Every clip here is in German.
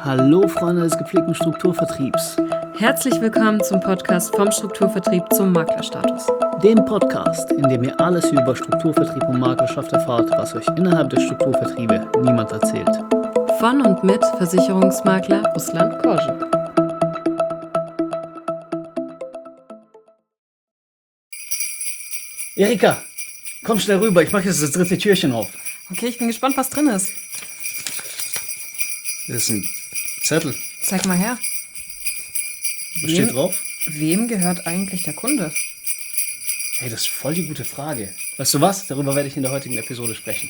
Hallo Freunde des gepflegten Strukturvertriebs. Herzlich willkommen zum Podcast vom Strukturvertrieb zum Maklerstatus. Dem Podcast, in dem ihr alles über Strukturvertrieb und Maklerschaft erfahrt, was euch innerhalb der Strukturvertriebe niemand erzählt. Von und mit Versicherungsmakler Ruslan Korschen. Erika, komm schnell rüber, ich mache jetzt das dritte Türchen auf. Okay, ich bin gespannt, was drin ist. Das ist ein Zettel. Zeig mal her. Was steht drauf? Wem gehört eigentlich der Kunde? Hey, das ist voll die gute Frage. Weißt du was? Darüber werde ich in der heutigen Episode sprechen.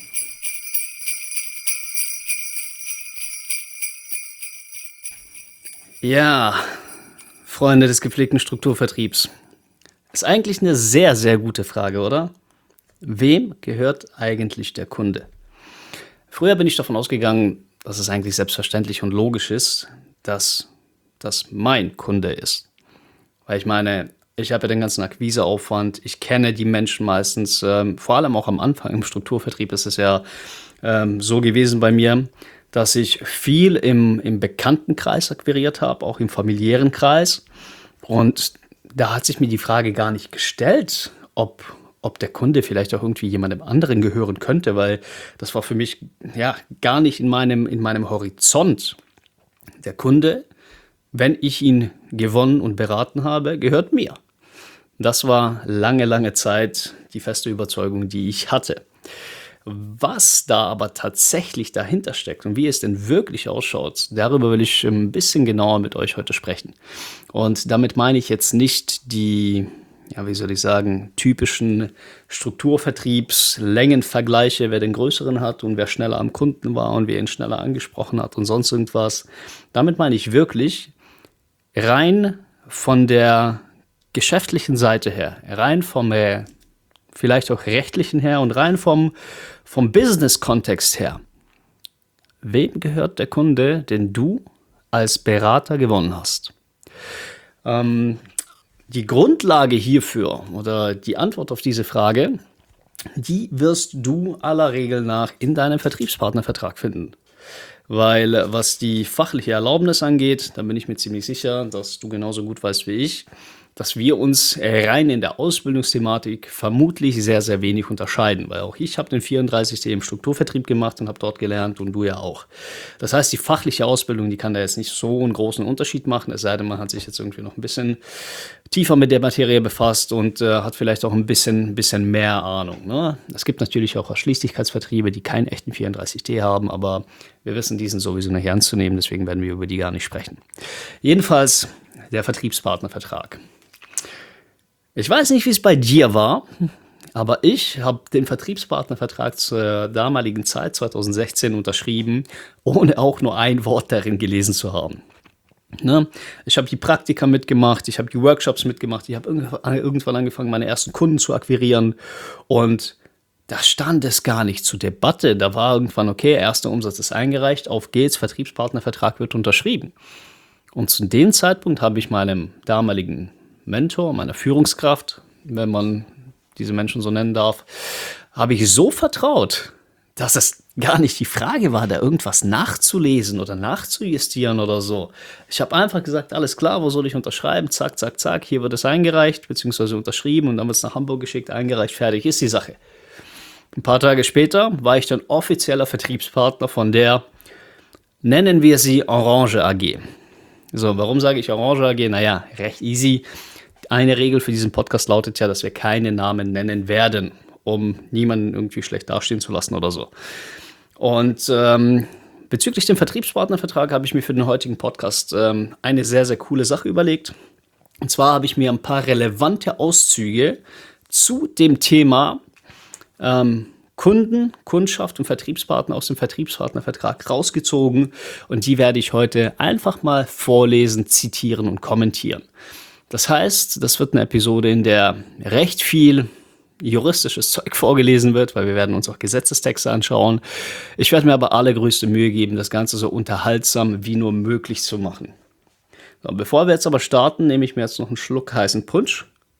Ja, Freunde des gepflegten Strukturvertriebs. Ist eigentlich eine sehr, sehr gute Frage, oder? Wem gehört eigentlich der Kunde? Früher bin ich davon ausgegangen, dass es eigentlich selbstverständlich und logisch ist, dass das mein Kunde ist. Weil ich meine, ich habe ja den ganzen Akquiseaufwand, ich kenne die Menschen meistens, vor allem auch am Anfang im Strukturvertrieb ist es ja so gewesen bei mir, dass ich viel im Bekanntenkreis akquiriert habe, auch im familiären Kreis. Und da hat sich mir die Frage gar nicht gestellt, ob der Kunde vielleicht auch irgendwie jemandem anderen gehören könnte, weil das war für mich ja gar nicht in meinem Horizont. Der Kunde, wenn ich ihn gewonnen und beraten habe, gehört mir. Das war lange, lange Zeit die feste Überzeugung, die ich hatte. Was da aber tatsächlich dahinter steckt und wie es denn wirklich ausschaut, darüber will ich ein bisschen genauer mit euch heute sprechen. Und damit meine ich jetzt nicht die, ja, wie soll ich sagen, typischen Strukturvertriebs-Längenvergleiche, wer den größeren hat und wer schneller am Kunden war und wer ihn schneller angesprochen hat und sonst irgendwas. Damit meine ich wirklich rein von der geschäftlichen Seite her, rein vom vielleicht auch rechtlichen her und rein vom Business-Kontext her. Wem gehört der Kunde, den du als Berater gewonnen hast? Die Grundlage hierfür oder die Antwort auf diese Frage, die wirst du aller Regel nach in deinem Vertriebspartnervertrag finden. Weil was die fachliche Erlaubnis angeht, da bin ich mir ziemlich sicher, dass du genauso gut weißt wie ich, dass wir uns rein in der Ausbildungsthematik vermutlich sehr, sehr wenig unterscheiden. Weil auch ich habe den 34D im Strukturvertrieb gemacht und habe dort gelernt und du ja auch. Das heißt, die fachliche Ausbildung, die kann da jetzt nicht so einen großen Unterschied machen, es sei denn, man hat sich jetzt irgendwie noch ein bisschen tiefer mit der Materie befasst und hat vielleicht auch ein bisschen mehr Ahnung. Ne? Es gibt natürlich auch Ausschließlichkeitsvertriebe, die keinen echten 34D haben, aber wir wissen, die sind sowieso nicht ernst zu nehmen, deswegen werden wir über die gar nicht sprechen. Jedenfalls der Vertriebspartnervertrag. Ich weiß nicht, wie es bei dir war, aber ich habe den Vertriebspartnervertrag zur damaligen Zeit, 2016, unterschrieben, ohne auch nur ein Wort darin gelesen zu haben. Ne? Ich habe die Praktika mitgemacht, ich habe die Workshops mitgemacht, ich habe irgendwann angefangen, meine ersten Kunden zu akquirieren und da stand es gar nicht zur Debatte. Da war irgendwann, okay, erster Umsatz ist eingereicht, auf geht's, Vertriebspartnervertrag wird unterschrieben. Und zu dem Zeitpunkt habe ich meinem damaligen Mentor, meiner Führungskraft, wenn man diese Menschen so nennen darf, habe ich so vertraut, dass es gar nicht die Frage war, da irgendwas nachzulesen oder nachzujustieren oder so. Ich habe einfach gesagt, alles klar, wo soll ich unterschreiben? Zack, zack, zack, hier wird es eingereicht, beziehungsweise unterschrieben und dann wird es nach Hamburg geschickt, eingereicht, fertig ist die Sache. Ein paar Tage später war ich dann offizieller Vertriebspartner von der, nennen wir sie Orange AG. So, warum sage ich Orange AG? Naja, recht easy. Eine Regel für diesen Podcast lautet ja, dass wir keine Namen nennen werden, um niemanden irgendwie schlecht dastehen zu lassen oder so. Und bezüglich dem Vertriebspartnervertrag habe ich mir für den heutigen Podcast eine sehr, sehr coole Sache überlegt. Und zwar habe ich mir ein paar relevante Auszüge zu dem Thema Kunden, Kundschaft und Vertriebspartner aus dem Vertriebspartnervertrag rausgezogen und die werde ich heute einfach mal vorlesen, zitieren und kommentieren. Das heißt, das wird eine Episode, in der recht viel juristisches Zeug vorgelesen wird, weil wir werden uns auch Gesetzestexte anschauen. Ich werde mir aber allergrößte Mühe geben, das Ganze so unterhaltsam wie nur möglich zu machen. So, bevor wir jetzt aber starten, nehme ich mir jetzt noch einen Schluck heißen Punsch.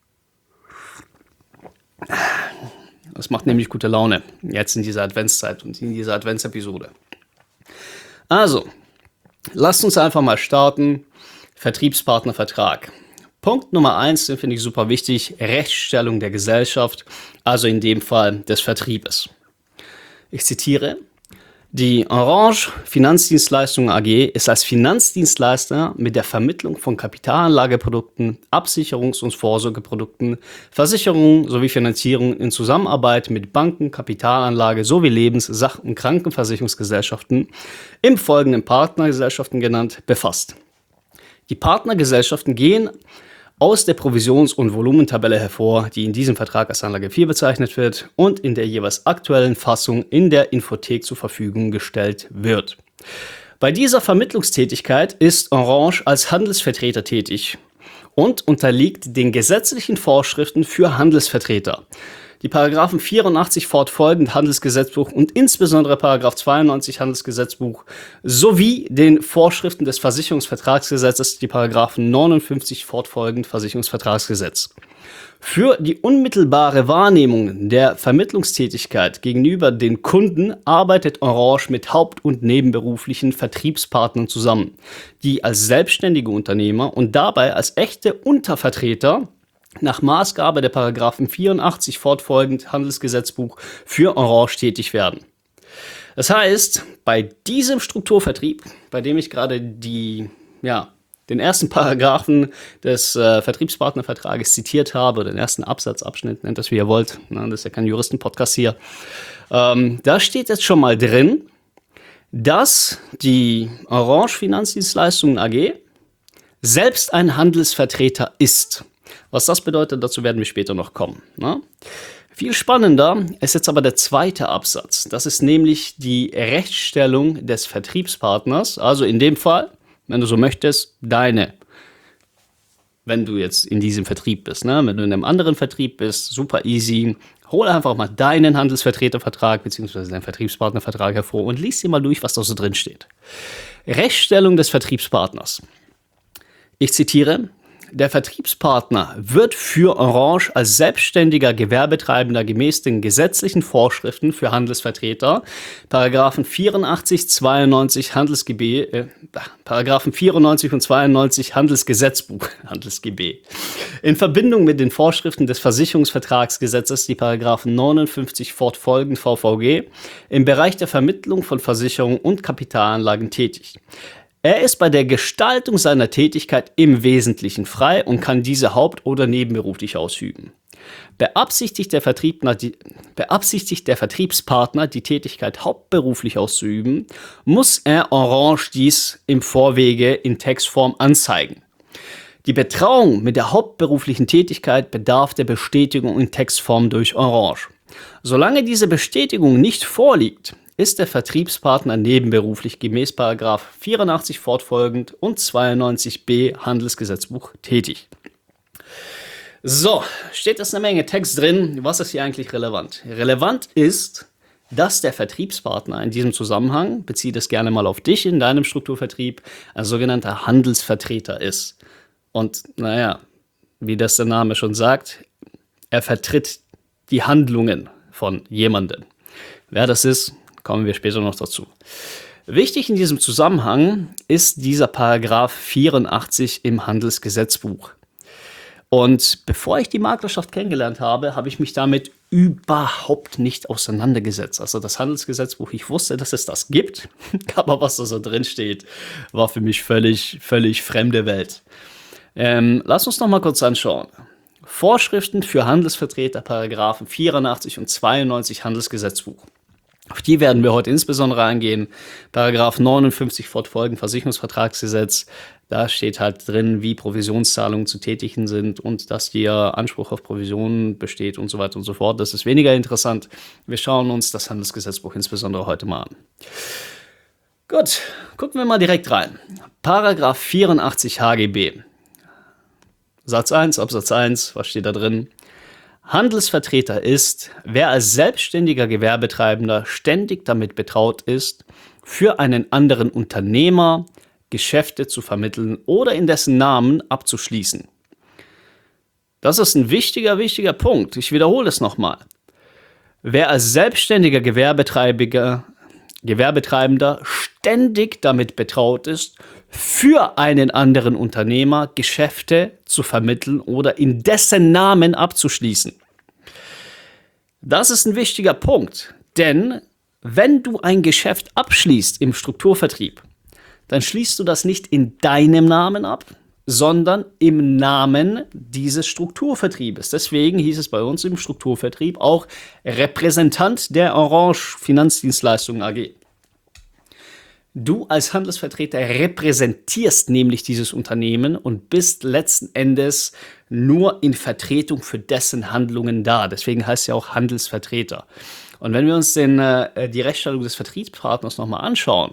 Das macht nämlich gute Laune, jetzt in dieser Adventszeit und in dieser Adventsepisode. Also, Lasst uns einfach mal starten. Vertriebspartnervertrag. Punkt Nummer 1, den finde ich super wichtig, Rechtsstellung der Gesellschaft, also in dem Fall des Vertriebes. Ich zitiere: Die Orange Finanzdienstleistungen AG ist als Finanzdienstleister mit der Vermittlung von Kapitalanlageprodukten, Absicherungs- und Vorsorgeprodukten, Versicherungen sowie Finanzierung in Zusammenarbeit mit Banken, Kapitalanlage sowie Lebens-, Sach- und Krankenversicherungsgesellschaften, im Folgenden Partnergesellschaften genannt, befasst. Die Partnergesellschaften gehen aus der Provisions- und Volumentabelle hervor, die in diesem Vertrag als Anlage 4 bezeichnet wird und in der jeweils aktuellen Fassung in der Infothek zur Verfügung gestellt wird. Bei dieser Vermittlungstätigkeit ist Orange als Handelsvertreter tätig und unterliegt den gesetzlichen Vorschriften für Handelsvertreter. Die Paragraphen 84 fortfolgend Handelsgesetzbuch und insbesondere Paragraph 92 Handelsgesetzbuch sowie den Vorschriften des Versicherungsvertragsgesetzes, die Paragraphen 59 fortfolgend Versicherungsvertragsgesetz. Für die unmittelbare Wahrnehmung der Vermittlungstätigkeit gegenüber den Kunden arbeitet Orange mit haupt- und nebenberuflichen Vertriebspartnern zusammen, die als selbstständige Unternehmer und dabei als echte Untervertreter nach Maßgabe der Paragraphen 84 fortfolgend Handelsgesetzbuch für Orange tätig werden. Das heißt, bei diesem Strukturvertrieb, bei dem ich gerade den ersten Paragraphen des Vertriebspartnervertrages zitiert habe, oder den ersten Absatzabschnitt, nennt das wie ihr wollt, das ist ja kein Juristenpodcast hier, da steht jetzt schon mal drin, dass die Orange Finanzdienstleistungen AG selbst ein Handelsvertreter ist. Was das bedeutet, dazu werden wir später noch kommen. Ne? Viel spannender ist jetzt aber der zweite Absatz. Das ist nämlich die Rechtsstellung des Vertriebspartners. Also in dem Fall, wenn du so möchtest, wenn du jetzt in diesem Vertrieb bist. Ne? Wenn du in einem anderen Vertrieb bist, super easy. Hol einfach mal deinen Handelsvertretervertrag bzw. deinen Vertriebspartnervertrag hervor und lies dir mal durch, was da so drin steht. Rechtsstellung des Vertriebspartners. Ich zitiere: Der Vertriebspartner wird für Orange als selbstständiger Gewerbetreibender gemäß den gesetzlichen Vorschriften für Handelsvertreter, Paragraphen 84, 92 Paragraphen 94 und 92 Handelsgesetzbuch, HandelsGB, in Verbindung mit den Vorschriften des Versicherungsvertragsgesetzes, die Paragraphen 59 fortfolgend VVG, im Bereich der Vermittlung von Versicherungen und Kapitalanlagen tätig. Er ist bei der Gestaltung seiner Tätigkeit im Wesentlichen frei und kann diese haupt- oder nebenberuflich ausüben. Beabsichtigt der Vertriebspartner, die Tätigkeit hauptberuflich auszuüben, muss er Orange dies im Vorwege in Textform anzeigen. Die Betrauung mit der hauptberuflichen Tätigkeit bedarf der Bestätigung in Textform durch Orange. Solange diese Bestätigung nicht vorliegt, ist der Vertriebspartner nebenberuflich gemäß § 84 fortfolgend und 92b Handelsgesetzbuch tätig. So, steht jetzt eine Menge Text drin. Was ist hier eigentlich relevant? Relevant ist, dass der Vertriebspartner in diesem Zusammenhang, beziehe das gerne mal auf dich in deinem Strukturvertrieb, ein sogenannter Handelsvertreter ist. Und naja, wie das der Name schon sagt, er vertritt die Handlungen von jemandem. Wer das ist, kommen wir später noch dazu. Wichtig in diesem Zusammenhang ist dieser Paragraph 84 im Handelsgesetzbuch. Und bevor ich die Maklerschaft kennengelernt habe, habe ich mich damit überhaupt nicht auseinandergesetzt. Also das Handelsgesetzbuch, ich wusste, dass es das gibt, aber was da so drin steht, war für mich völlig fremde Welt. Lass uns noch mal kurz anschauen. Vorschriften für Handelsvertreter, Paragraphen 84 und 92 Handelsgesetzbuch. Auf die werden wir heute insbesondere eingehen. Paragraph 59 fortfolgend Versicherungsvertragsgesetz. Da steht halt drin, wie Provisionszahlungen zu tätigen sind und dass dir Anspruch auf Provisionen besteht und so weiter und so fort. Das ist weniger interessant. Wir schauen uns das Handelsgesetzbuch insbesondere heute mal an. Gut, gucken wir mal direkt rein. Paragraph 84 HGB. Satz 1, Absatz 1, was steht da drin? Handelsvertreter ist, wer als selbstständiger Gewerbetreibender ständig damit betraut ist, für einen anderen Unternehmer Geschäfte zu vermitteln oder in dessen Namen abzuschließen. Das ist ein wichtiger Punkt. Ich wiederhole es nochmal. Wer als selbstständiger Gewerbetreibender Gewerbetreibender ständig damit betraut ist, für einen anderen Unternehmer Geschäfte zu vermitteln oder in dessen Namen abzuschließen. Das ist ein wichtiger Punkt, denn wenn du ein Geschäft abschließt im Strukturvertrieb, dann schließt du das nicht in deinem Namen ab, sondern im Namen dieses Strukturvertriebes. Deswegen hieß es bei uns im Strukturvertrieb auch Repräsentant der Orange Finanzdienstleistungen AG. Du als Handelsvertreter repräsentierst nämlich dieses Unternehmen und bist letzten Endes nur in Vertretung für dessen Handlungen da. Deswegen heißt es ja auch Handelsvertreter. Und wenn wir uns die Rechtsstellung des Vertriebspartners nochmal anschauen,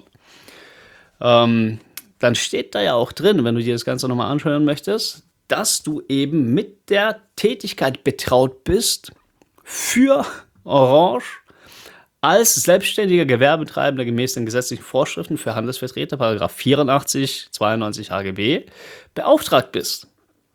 dann steht da ja auch drin, wenn du dir das Ganze nochmal anschauen möchtest, dass du eben mit der Tätigkeit betraut bist für Orange als selbstständiger Gewerbetreibender gemäß den gesetzlichen Vorschriften für Handelsvertreter, § 84, 92 HGB, beauftragt bist.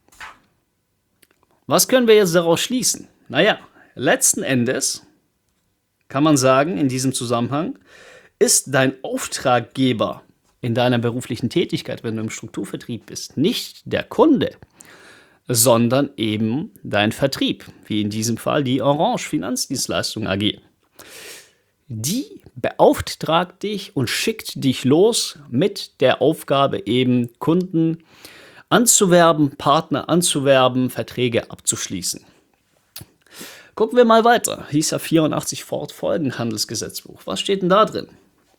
Was können wir jetzt daraus schließen? Naja, letzten Endes kann man sagen, in diesem Zusammenhang ist dein Auftraggeber in deiner beruflichen Tätigkeit, wenn du im Strukturvertrieb bist, nicht der Kunde, sondern eben dein Vertrieb, wie in diesem Fall die Orange Finanzdienstleistungen AG. Die beauftragt dich und schickt dich los mit der Aufgabe, eben Kunden anzuwerben, Partner anzuwerben, Verträge abzuschließen. Gucken wir mal weiter. Hieß ja 84 fortfolgend Handelsgesetzbuch. Was steht denn da drin?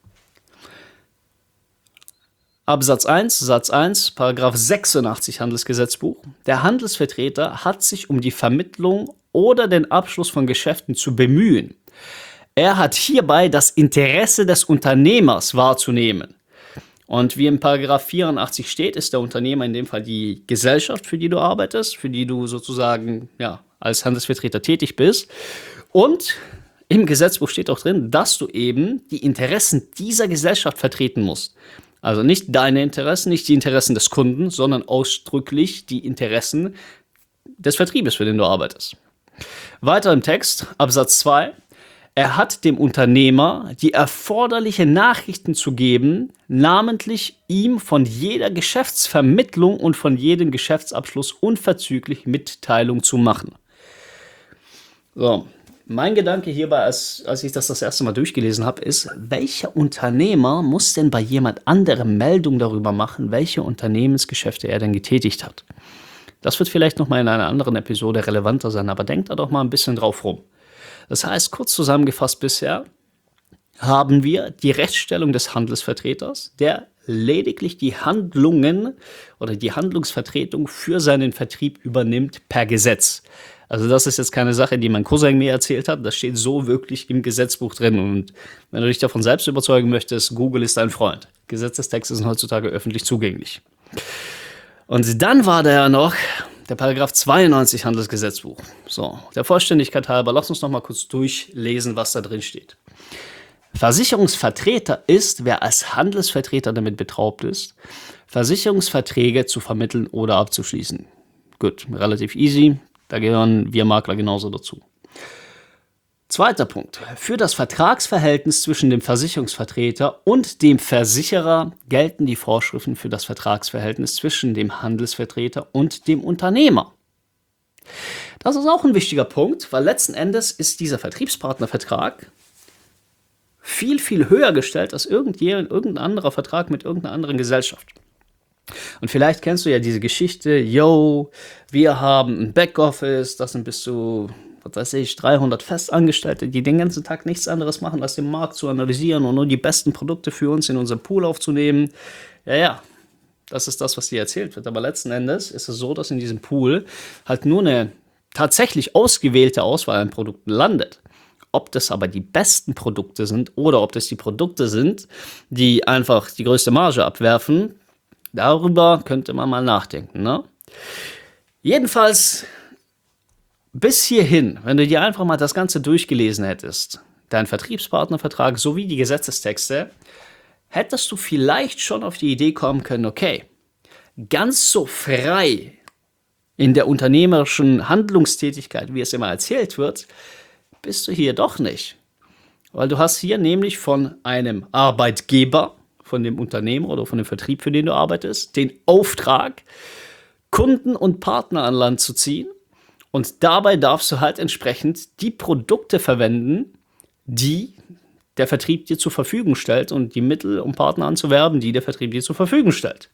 Absatz 1, Satz 1, Paragraph 86 Handelsgesetzbuch. Der Handelsvertreter hat sich um die Vermittlung oder den Abschluss von Geschäften zu bemühen. Er hat hierbei das Interesse des Unternehmers wahrzunehmen. Und wie im Paragraph 84 steht, ist der Unternehmer in dem Fall die Gesellschaft, für die du arbeitest, für die du sozusagen als Handelsvertreter tätig bist. Und im Gesetzbuch steht auch drin, dass du eben die Interessen dieser Gesellschaft vertreten musst. Also nicht deine Interessen, nicht die Interessen des Kunden, sondern ausdrücklich die Interessen des Vertriebes, für den du arbeitest. Weiter im Text, Absatz 2. Er hat dem Unternehmer die erforderlichen Nachrichten zu geben, namentlich ihm von jeder Geschäftsvermittlung und von jedem Geschäftsabschluss unverzüglich Mitteilung zu machen. So, mein Gedanke hierbei, als ich das erste Mal durchgelesen habe, ist, welcher Unternehmer muss denn bei jemand anderem Meldung darüber machen, welche Unternehmensgeschäfte er denn getätigt hat? Das wird vielleicht nochmal in einer anderen Episode relevanter sein, aber denkt da doch mal ein bisschen drauf rum. Das heißt, kurz zusammengefasst bisher haben wir die Rechtsstellung des Handelsvertreters, der lediglich die Handlungen oder die Handlungsvertretung für seinen Vertrieb übernimmt per Gesetz. Also das ist jetzt keine Sache, die mein Cousin mir erzählt hat, das steht so wirklich im Gesetzbuch drin. Und wenn du dich davon selbst überzeugen möchtest, Google ist dein Freund. Gesetzestexte sind heutzutage öffentlich zugänglich. Und dann war da ja noch der Paragraph 92 Handelsgesetzbuch. So, der Vollständigkeit halber, lass uns noch mal kurz durchlesen, was da drin steht. Versicherungsvertreter ist, wer als Handelsvertreter damit betraut ist, Versicherungsverträge zu vermitteln oder abzuschließen. Gut, relativ easy, da gehören wir Makler genauso dazu. Zweiter Punkt. Für das Vertragsverhältnis zwischen dem Versicherungsvertreter und dem Versicherer gelten die Vorschriften für das Vertragsverhältnis zwischen dem Handelsvertreter und dem Unternehmer. Das ist auch ein wichtiger Punkt, weil letzten Endes ist dieser Vertriebspartnervertrag viel, viel höher gestellt als irgendein anderer Vertrag mit irgendeiner anderen Gesellschaft. Und vielleicht kennst du ja diese Geschichte, wir haben ein Backoffice, das sind bis zu 300 Festangestellte, die den ganzen Tag nichts anderes machen, als den Markt zu analysieren und nur die besten Produkte für uns in unseren Pool aufzunehmen. Ja, das ist das, was dir erzählt wird. Aber letzten Endes ist es so, dass in diesem Pool halt nur eine tatsächlich ausgewählte Auswahl an Produkten landet. Ob das aber die besten Produkte sind oder ob das die Produkte sind, die einfach die größte Marge abwerfen, darüber könnte man mal nachdenken, ne? Jedenfalls bis hierhin, wenn du dir einfach mal das Ganze durchgelesen hättest, dein Vertriebspartnervertrag sowie die Gesetzestexte, hättest du vielleicht schon auf die Idee kommen können, okay, ganz so frei in der unternehmerischen Handlungstätigkeit, wie es immer erzählt wird, bist du hier doch nicht. Weil du hast hier nämlich von einem Arbeitgeber, von dem Unternehmer oder von dem Vertrieb, für den du arbeitest, den Auftrag, Kunden und Partner an Land zu ziehen. Und dabei darfst du halt entsprechend die Produkte verwenden, die der Vertrieb dir zur Verfügung stellt und die Mittel, um Partner anzuwerben, die der Vertrieb dir zur Verfügung stellt.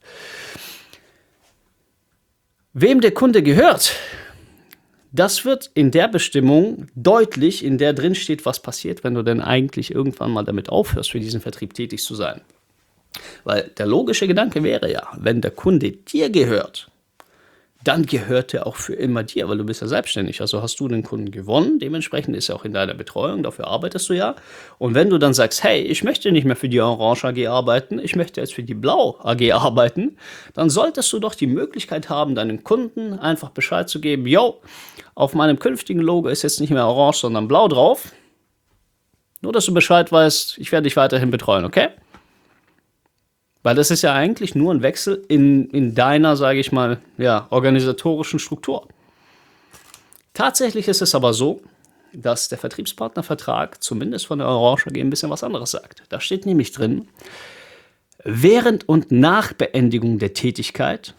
Wem der Kunde gehört, das wird in der Bestimmung deutlich, in der drin steht, was passiert, wenn du denn eigentlich irgendwann mal damit aufhörst, für diesen Vertrieb tätig zu sein. Weil der logische Gedanke wäre ja, wenn der Kunde dir gehört, dann gehört er auch für immer dir, weil du bist ja selbstständig. Also hast du den Kunden gewonnen, dementsprechend ist er auch in deiner Betreuung, dafür arbeitest du ja. Und wenn du dann sagst, hey, ich möchte nicht mehr für die Orange AG arbeiten, ich möchte jetzt für die Blau AG arbeiten, dann solltest du doch die Möglichkeit haben, deinen Kunden einfach Bescheid zu geben, yo, auf meinem künftigen Logo ist jetzt nicht mehr orange, sondern blau drauf. Nur, dass du Bescheid weißt, ich werde dich weiterhin betreuen, okay? Weil das ist ja eigentlich nur ein Wechsel in deiner, sage ich mal, ja, organisatorischen Struktur. Tatsächlich ist es aber so, dass der Vertriebspartnervertrag zumindest von der Orange AG ein bisschen was anderes sagt. Da steht nämlich drin, während und nach Beendigung der Tätigkeit,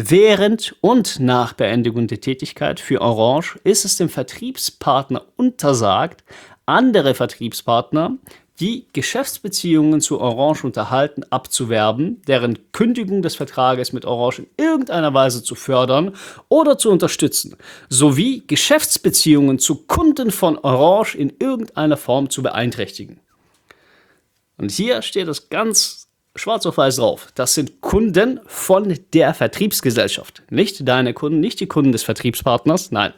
für Orange ist es dem Vertriebspartner untersagt, andere Vertriebspartner, die Geschäftsbeziehungen zu Orange unterhalten, abzuwerben, deren Kündigung des Vertrages mit Orange in irgendeiner Weise zu fördern oder zu unterstützen, sowie Geschäftsbeziehungen zu Kunden von Orange in irgendeiner Form zu beeinträchtigen. Und hier steht es ganz schwarz auf weiß drauf. Das sind Kunden von der Vertriebsgesellschaft. Nicht deine Kunden, nicht die Kunden des Vertriebspartners, nein.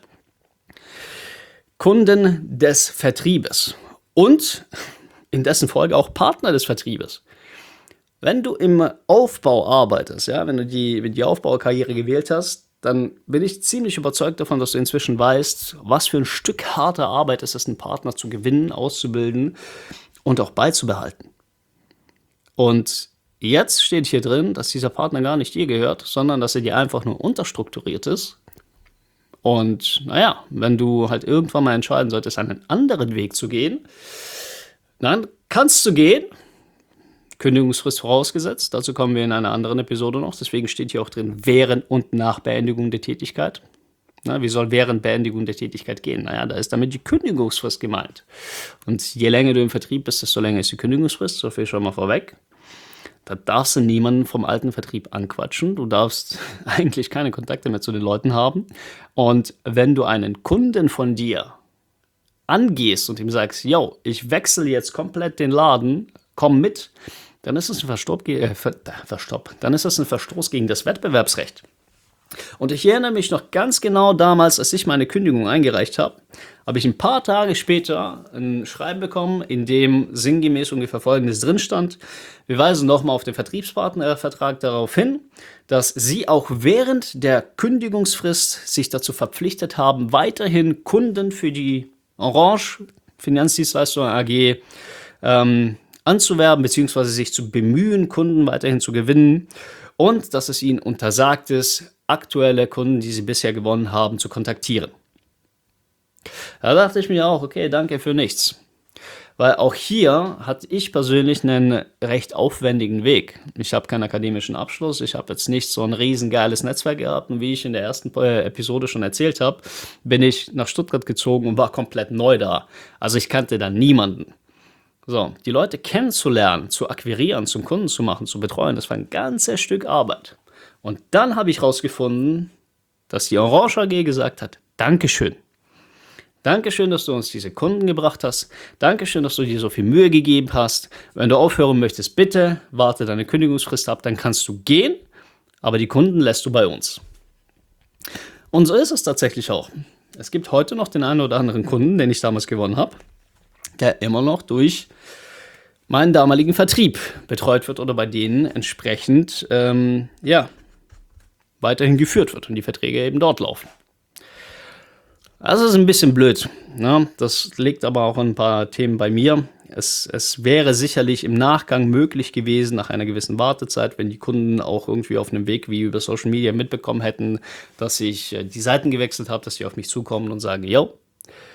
Kunden des Vertriebes. Und in dessen Folge auch Partner des Vertriebes. Wenn du im Aufbau arbeitest, ja, wenn du die Aufbaukarriere gewählt hast, dann bin ich ziemlich überzeugt davon, dass du inzwischen weißt, was für ein Stück harte Arbeit es ist, einen Partner zu gewinnen, auszubilden und auch beizubehalten. Und jetzt steht hier drin, dass dieser Partner gar nicht dir gehört, sondern dass er dir einfach nur unterstrukturiert ist. Und naja, wenn du halt irgendwann mal entscheiden solltest, einen anderen Weg zu gehen, dann kannst du gehen. Kündigungsfrist vorausgesetzt. Dazu kommen wir in einer anderen Episode noch. Deswegen steht hier auch drin, während und nach Beendigung der Tätigkeit. Na, wie soll während Beendigung der Tätigkeit gehen? Naja, da ist damit die Kündigungsfrist gemeint. Und je länger du im Vertrieb bist, desto länger ist die Kündigungsfrist. So viel schon mal vorweg. Da darfst du niemanden vom alten Vertrieb anquatschen. Du darfst eigentlich keine Kontakte mehr zu den Leuten haben. Und wenn du einen Kunden von dir angehst und ihm sagst, yo, ich wechsle jetzt komplett den Laden, komm mit, dann ist es ein Verstoß gegen das Wettbewerbsrecht. Und ich erinnere mich noch ganz genau damals, als ich meine Kündigung eingereicht habe, habe ich ein paar Tage später ein Schreiben bekommen, in dem sinngemäß ungefähr Folgendes drin stand. Wir weisen nochmal auf den Vertriebspartnervertrag darauf hin, dass Sie auch während der Kündigungsfrist sich dazu verpflichtet haben, weiterhin Kunden für die Orange Finanzdienstleistungen AG anzuwerben bzw. sich zu bemühen, Kunden weiterhin zu gewinnen und dass es ihnen untersagt ist, aktuelle Kunden, die sie bisher gewonnen haben, zu kontaktieren. Da dachte ich mir auch, okay, danke für nichts. Weil auch hier hatte ich persönlich einen recht aufwendigen Weg. Ich habe keinen akademischen Abschluss, ich habe jetzt nicht so ein riesengeiles Netzwerk gehabt und wie ich in der ersten Episode schon erzählt habe, bin ich nach Stuttgart gezogen und war komplett neu da. Also ich kannte da niemanden. So, die Leute kennenzulernen, zu akquirieren, zum Kunden zu machen, zu betreuen, das war ein ganzes Stück Arbeit. Und dann habe ich rausgefunden, dass die Orange AG gesagt hat, Dankeschön. Dankeschön, dass du uns diese Kunden gebracht hast. Dankeschön, dass du dir so viel Mühe gegeben hast. Wenn du aufhören möchtest, bitte warte deine Kündigungsfrist ab, dann kannst du gehen, aber die Kunden lässt du bei uns. Und so ist es tatsächlich auch. Es gibt heute noch den einen oder anderen Kunden, den ich damals gewonnen habe, der immer noch durch meinen damaligen Vertrieb betreut wird oder bei denen entsprechend weiterhin geführt wird und die Verträge eben dort laufen. Das ist ein bisschen blöd. Ne? Das liegt aber auch an ein paar Themen bei mir. Es wäre sicherlich im Nachgang möglich gewesen, nach einer gewissen Wartezeit, wenn die Kunden auch irgendwie auf einem Weg wie über Social Media mitbekommen hätten, dass ich die Seiten gewechselt habe, dass sie auf mich zukommen und sagen, yo,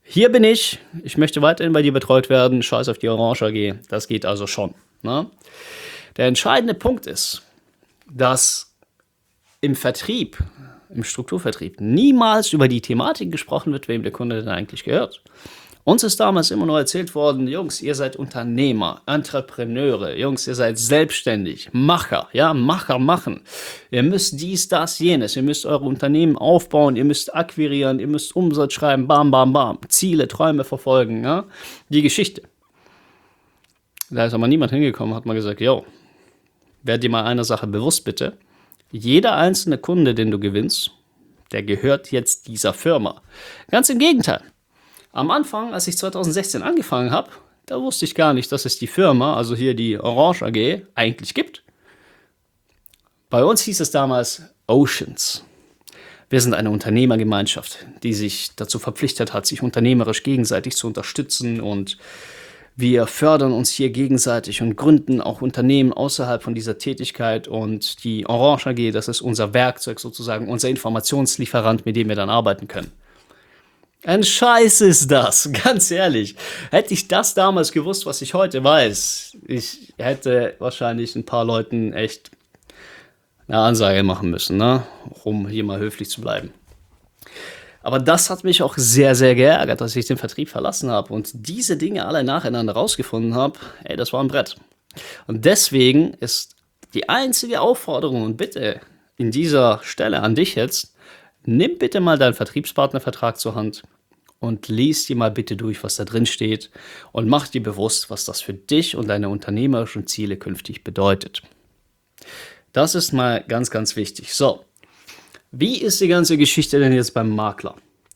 hier bin ich möchte weiterhin bei dir betreut werden, scheiß auf die Orange AG, das geht also schon. Ne? Der entscheidende Punkt ist, dass im Vertrieb, im Strukturvertrieb, niemals über die Thematik gesprochen wird, wem der Kunde denn eigentlich gehört. Uns ist damals immer nur erzählt worden, Jungs, ihr seid Unternehmer, Entrepreneure, Jungs, ihr seid selbstständig, Macher, ja, Macher machen. Ihr müsst dies, das, jenes, ihr müsst eure Unternehmen aufbauen, ihr müsst akquirieren, ihr müsst Umsatz schreiben, bam, bam, bam, Ziele, Träume verfolgen, ja, die Geschichte. Da ist aber niemand hingekommen, hat mal gesagt, yo, werd dir mal einer Sache bewusst, bitte. Jeder einzelne Kunde, den du gewinnst, der gehört jetzt dieser Firma. Ganz im Gegenteil. Am Anfang, als ich 2016 angefangen habe, da wusste ich gar nicht, dass es die Firma, also hier die Orange AG, eigentlich gibt. Bei uns hieß es damals Oceans. Wir sind eine Unternehmergemeinschaft, die sich dazu verpflichtet hat, sich unternehmerisch gegenseitig zu unterstützen, und wir fördern uns hier gegenseitig und gründen auch Unternehmen außerhalb von dieser Tätigkeit, und die Orange AG, das ist unser Werkzeug sozusagen, unser Informationslieferant, mit dem wir dann arbeiten können. Ein Scheiß ist das, ganz ehrlich. Hätte ich das damals gewusst, was ich heute weiß, ich hätte wahrscheinlich ein paar Leuten echt eine Ansage machen müssen, ne? Um hier mal höflich zu bleiben. Aber das hat mich auch sehr, sehr geärgert, dass ich den Vertrieb verlassen habe und diese Dinge alle nacheinander rausgefunden habe. Ey, das war ein Brett. Und deswegen ist die einzige Aufforderung und Bitte in dieser Stelle an dich jetzt: Nimm bitte mal deinen Vertriebspartnervertrag zur Hand und lies dir mal bitte durch, was da drin steht, und mach dir bewusst, was das für dich und deine unternehmerischen Ziele künftig bedeutet. Das ist mal ganz, ganz wichtig. So, wie ist die ganze Geschichte denn jetzt beim Makler?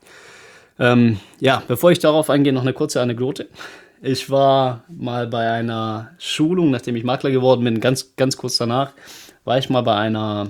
Bevor ich darauf eingehe, noch eine kurze Anekdote. Ich war mal bei einer Schulung, nachdem ich Makler geworden bin, ganz, ganz kurz danach, war ich mal bei einer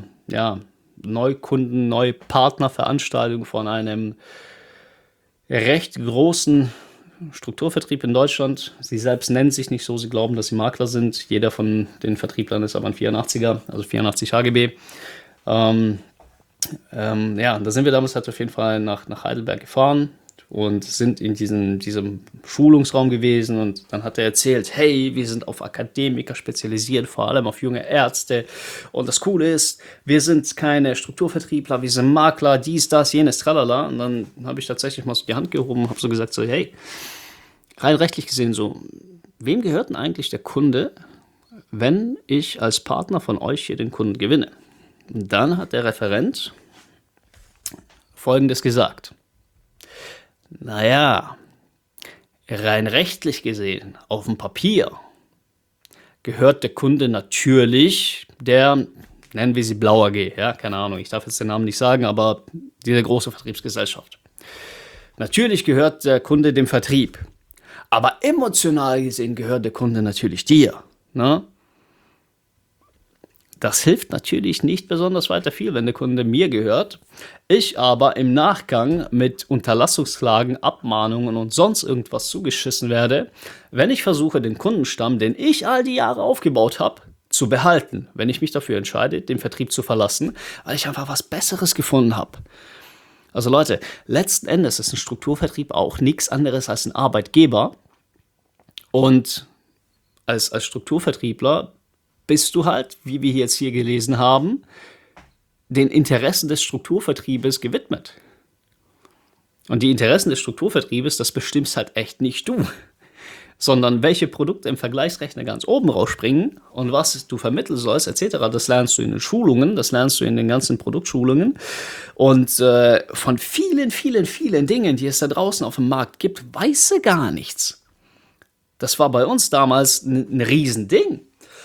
Neupartnerveranstaltung von einem recht großen Strukturvertrieb in Deutschland. Sie selbst nennen sich nicht so, sie glauben, dass sie Makler sind. Jeder von den Vertrieblern ist aber ein 84er, also 84 HGB. Da sind wir damals halt auf jeden Fall nach Heidelberg gefahren und sind in diesem Schulungsraum gewesen, und dann hat er erzählt, hey, wir sind auf Akademiker spezialisiert, vor allem auf junge Ärzte, und das Coole ist, wir sind keine Strukturvertriebler, wir sind Makler, dies, das, jenes, tralala. Und dann habe ich tatsächlich mal so die Hand gehoben und habe so gesagt, so, hey, rein rechtlich gesehen so, wem gehört denn eigentlich der Kunde, wenn ich als Partner von euch hier den Kunden gewinne? Und dann hat der Referent Folgendes gesagt: Naja, rein rechtlich gesehen, auf dem Papier, gehört der Kunde natürlich der, nennen wir sie Blau AG, ja, keine Ahnung, ich darf jetzt den Namen nicht sagen, aber diese große Vertriebsgesellschaft. Natürlich gehört der Kunde dem Vertrieb, aber emotional gesehen gehört der Kunde natürlich dir, ne? Das hilft natürlich nicht besonders weiter viel, wenn der Kunde mir gehört, ich aber im Nachgang mit Unterlassungsklagen, Abmahnungen und sonst irgendwas zugeschissen werde, wenn ich versuche, den Kundenstamm, den ich all die Jahre aufgebaut habe, zu behalten, wenn ich mich dafür entscheide, den Vertrieb zu verlassen, weil ich einfach was Besseres gefunden habe. Also Leute, letzten Endes ist ein Strukturvertrieb auch nichts anderes als ein Arbeitgeber, und als Strukturvertriebler bist du halt, wie wir jetzt hier gelesen haben, den Interessen des Strukturvertriebes gewidmet. Und die Interessen des Strukturvertriebes, das bestimmst halt echt nicht du, sondern welche Produkte im Vergleichsrechner ganz oben rausspringen und was du vermitteln sollst, etc., das lernst du in den Schulungen, das lernst du in den ganzen Produktschulungen. Und von vielen, vielen, vielen Dingen, die es da draußen auf dem Markt gibt, weißt du gar nichts. Das war bei uns damals ein Riesending.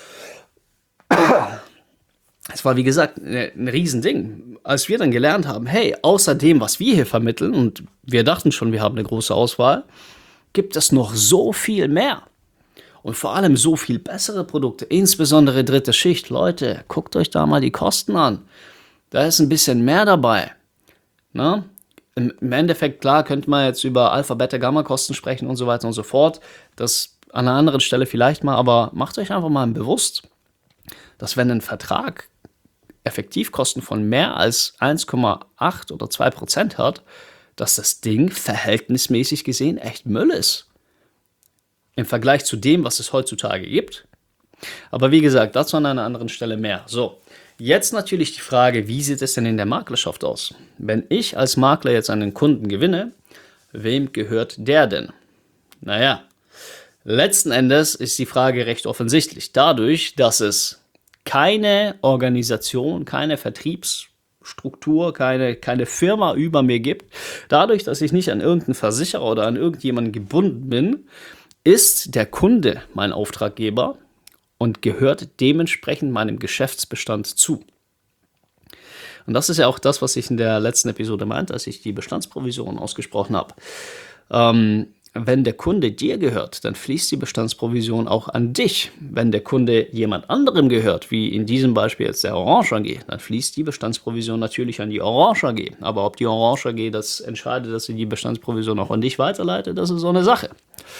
Es war, wie gesagt, ein Riesending. Als wir dann gelernt haben, hey, außer dem, was wir hier vermitteln, und wir dachten schon, wir haben eine große Auswahl, gibt es noch so viel mehr. Und vor allem so viel bessere Produkte, insbesondere dritte Schicht. Leute, guckt euch da mal die Kosten an. Da ist ein bisschen mehr dabei. Na? Im Endeffekt, klar, könnte man jetzt über Alpha, Beta, Gamma-Kosten sprechen und so weiter und so fort. Das an einer anderen Stelle vielleicht mal, aber macht euch einfach mal bewusst, dass wenn ein Vertrag Effektivkosten von mehr als 1,8 oder 2% hat, dass das Ding verhältnismäßig gesehen echt Müll ist. Im Vergleich zu dem, was es heutzutage gibt. Aber wie gesagt, dazu an einer anderen Stelle mehr. So, jetzt natürlich die Frage, wie sieht es denn in der Maklerschaft aus? Wenn ich als Makler jetzt einen Kunden gewinne, wem gehört der denn? Naja, letzten Endes ist die Frage recht offensichtlich. Dadurch, dass es keine Organisation, keine Vertriebsstruktur, keine Firma über mir gibt, dadurch, dass ich nicht an irgendeinen Versicherer oder an irgendjemanden gebunden bin, ist der Kunde mein Auftraggeber und gehört dementsprechend meinem Geschäftsbestand zu. Und das ist ja auch das, was ich in der letzten Episode meinte, als ich die Bestandsprovision ausgesprochen habe. Wenn der Kunde dir gehört, dann fließt die Bestandsprovision auch an dich. Wenn der Kunde jemand anderem gehört, wie in diesem Beispiel jetzt der Orange AG, dann fließt die Bestandsprovision natürlich an die Orange AG. Aber ob die Orange AG das entscheidet, dass sie die Bestandsprovision auch an dich weiterleitet, das ist so eine Sache.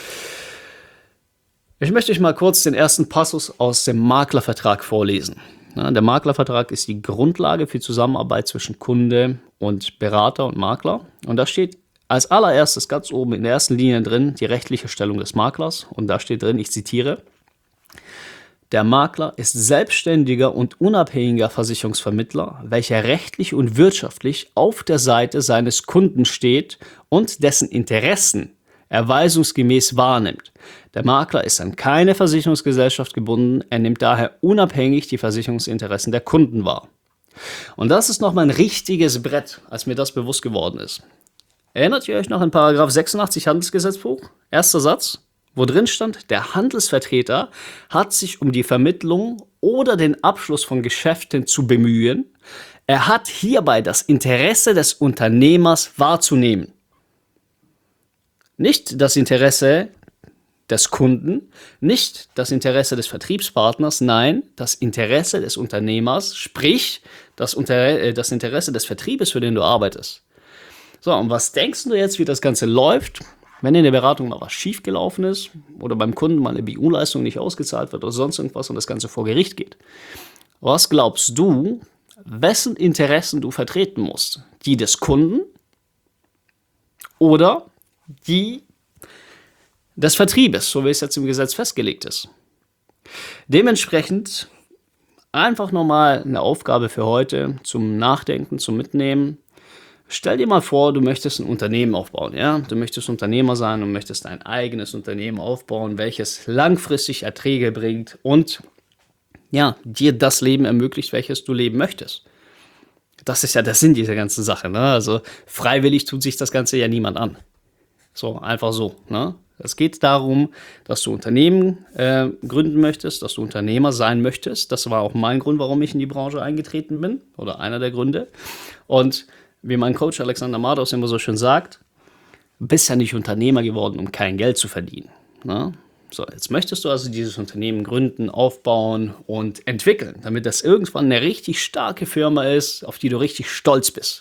Ich möchte euch mal kurz den ersten Passus aus dem Maklervertrag vorlesen. Ja, der Maklervertrag ist die Grundlage für Zusammenarbeit zwischen Kunde und Berater und Makler. Und da steht als allererstes ganz oben in der ersten Linie drin die rechtliche Stellung des Maklers. Und da steht drin, ich zitiere, der Makler ist selbstständiger und unabhängiger Versicherungsvermittler, welcher rechtlich und wirtschaftlich auf der Seite seines Kunden steht und dessen Interessen er weisungsgemäß wahrnimmt. Der Makler ist an keine Versicherungsgesellschaft gebunden, er nimmt daher unabhängig die Versicherungsinteressen der Kunden wahr. Und das ist nochmal ein richtiges Brett, als mir das bewusst geworden ist. Erinnert ihr euch noch an Paragraph 86 Handelsgesetzbuch? Erster Satz, wo drin stand, der Handelsvertreter hat sich um die Vermittlung oder den Abschluss von Geschäften zu bemühen. Er hat hierbei das Interesse des Unternehmers wahrzunehmen. Nicht das Interesse des Kunden, nicht das Interesse des Vertriebspartners, nein, das Interesse des Unternehmers, sprich das Interesse des Vertriebes, für den du arbeitest. So, und was denkst du jetzt, wie das Ganze läuft, wenn in der Beratung mal was schiefgelaufen ist oder beim Kunden mal eine BU-Leistung nicht ausgezahlt wird oder sonst irgendwas und das Ganze vor Gericht geht? Was glaubst du, wessen Interessen du vertreten musst? Die des Kunden oder die des Vertriebes, so wie es jetzt im Gesetz festgelegt ist? Dementsprechend einfach nochmal eine Aufgabe für heute zum Nachdenken, zum Mitnehmen. Stell dir mal vor, du möchtest ein Unternehmen aufbauen, ja? Du möchtest Unternehmer sein und möchtest ein eigenes Unternehmen aufbauen, welches langfristig Erträge bringt und ja, dir das Leben ermöglicht, welches du leben möchtest. Das ist ja der Sinn dieser ganzen Sache, ne? Also freiwillig tut sich das Ganze ja niemand an. So, einfach so, ne? Es geht darum, dass du Unternehmen gründen möchtest, dass du Unternehmer sein möchtest. Das war auch mein Grund, warum ich in die Branche eingetreten bin oder einer der Gründe. Und wie mein Coach Alexander Madaus immer so schön sagt, bist ja nicht Unternehmer geworden, um kein Geld zu verdienen. Ne? So, jetzt möchtest du also dieses Unternehmen gründen, aufbauen und entwickeln, damit das irgendwann eine richtig starke Firma ist, auf die du richtig stolz bist.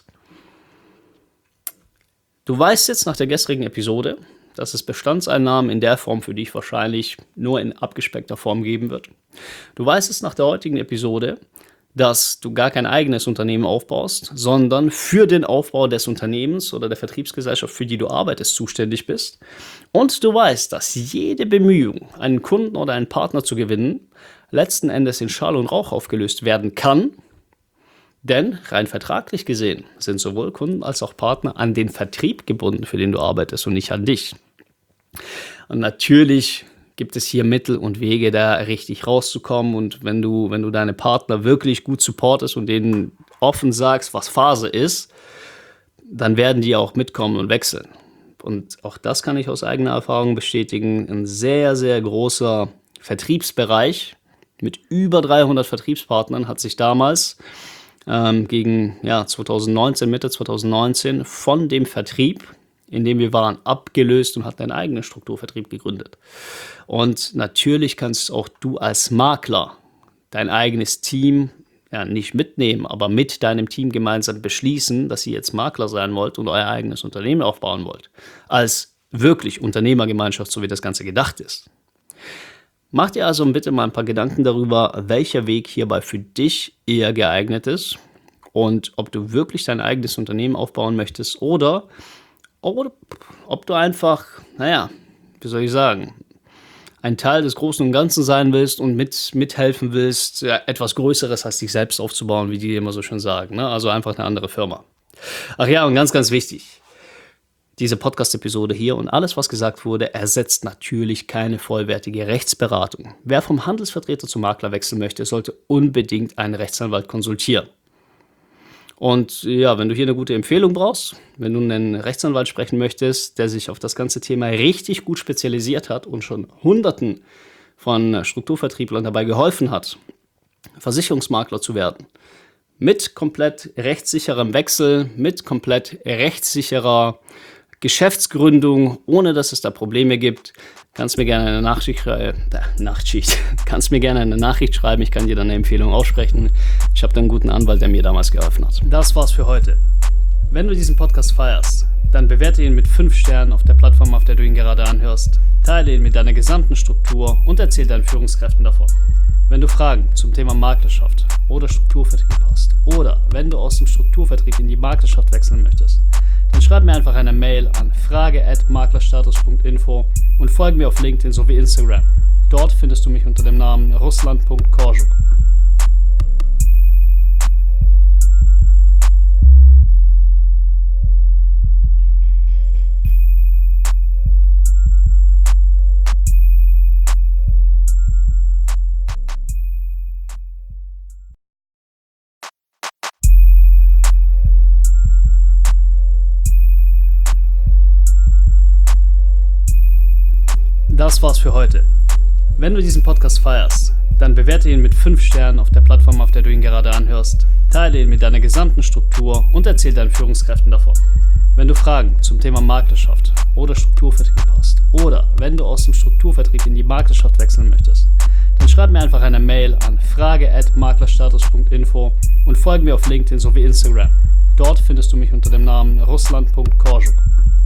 Du weißt jetzt nach der gestrigen Episode, dass es Bestandseinnahmen in der Form für dich wahrscheinlich nur in abgespeckter Form geben wird. Du weißt es nach der heutigen Episode, dass du gar kein eigenes Unternehmen aufbaust, sondern für den Aufbau des Unternehmens oder der Vertriebsgesellschaft, für die du arbeitest, zuständig bist. Und du weißt, dass jede Bemühung, einen Kunden oder einen Partner zu gewinnen, letzten Endes in Schall und Rauch aufgelöst werden kann. Denn rein vertraglich gesehen sind sowohl Kunden als auch Partner an den Vertrieb gebunden, für den du arbeitest und nicht an dich. Und natürlich gibt es hier Mittel und Wege, da richtig rauszukommen. Und wenn du deine Partner wirklich gut supportest und denen offen sagst, was Phase ist, dann werden die auch mitkommen und wechseln. Und auch das kann ich aus eigener Erfahrung bestätigen. Ein sehr, sehr großer Vertriebsbereich mit über 300 Vertriebspartnern hat sich damals gegen 2019, Mitte 2019 von dem Vertrieb, in dem wir waren, abgelöst und hatten einen eigenen Strukturvertrieb gegründet. Und natürlich kannst auch du als Makler dein eigenes Team nicht mitnehmen, aber mit deinem Team gemeinsam beschließen, dass ihr jetzt Makler sein wollt und euer eigenes Unternehmen aufbauen wollt. Als wirklich Unternehmergemeinschaft, so wie das Ganze gedacht ist. Mach dir also bitte mal ein paar Gedanken darüber, welcher Weg hierbei für dich eher geeignet ist und ob du wirklich dein eigenes Unternehmen aufbauen möchtest oder oder ob du einfach, wie soll ich sagen, ein Teil des Großen und Ganzen sein willst und mithelfen willst, etwas Größeres als dich selbst aufzubauen, wie die immer so schön sagen. Ne? Also einfach eine andere Firma. Ach ja, und ganz, ganz wichtig. Diese Podcast-Episode hier und alles, was gesagt wurde, ersetzt natürlich keine vollwertige Rechtsberatung. Wer vom Handelsvertreter zum Makler wechseln möchte, sollte unbedingt einen Rechtsanwalt konsultieren. Und ja, wenn du hier eine gute Empfehlung brauchst, wenn du einen Rechtsanwalt sprechen möchtest, der sich auf das ganze Thema richtig gut spezialisiert hat und schon Hunderten von Strukturvertrieblern dabei geholfen hat, Versicherungsmakler zu werden, mit komplett rechtssicherem Wechsel, mit komplett rechtssicherer Geschäftsgründung, ohne dass es da Probleme gibt, kannst mir gerne eine Nachricht schreiben. Ich kann dir dann eine Empfehlung aussprechen. Ich habe da einen guten Anwalt, der mir damals geholfen hat. Das war's für heute. Wenn du diesen Podcast feierst, dann bewerte ihn mit 5 Sternen auf der Plattform, auf der du ihn gerade anhörst. Teile ihn mit deiner gesamten Struktur und erzähl deinen Führungskräften davon. Wenn du Fragen zum Thema Maklerschaft oder Strukturvertrieb hast oder wenn du aus dem Strukturvertrieb in die Maklerschaft wechseln möchtest, dann schreib mir einfach eine Mail an frage@maklerstatus.info und folge mir auf LinkedIn sowie Instagram. Dort findest du mich unter dem Namen Ruslan.Korjuk. Das war's für heute. Wenn du diesen Podcast feierst, dann bewerte ihn mit 5 Sternen auf der Plattform, auf der du ihn gerade anhörst. Teile ihn mit deiner gesamten Struktur und erzähl deinen Führungskräften davon. Wenn du Fragen zum Thema Maklerschaft oder Strukturvertrieb hast oder wenn du aus dem Strukturvertrieb in die Maklerschaft wechseln möchtest, dann schreib mir einfach eine Mail an frage@maklerstatus.info und folge mir auf LinkedIn sowie Instagram. Dort findest du mich unter dem Namen Ruslan.Korjuk.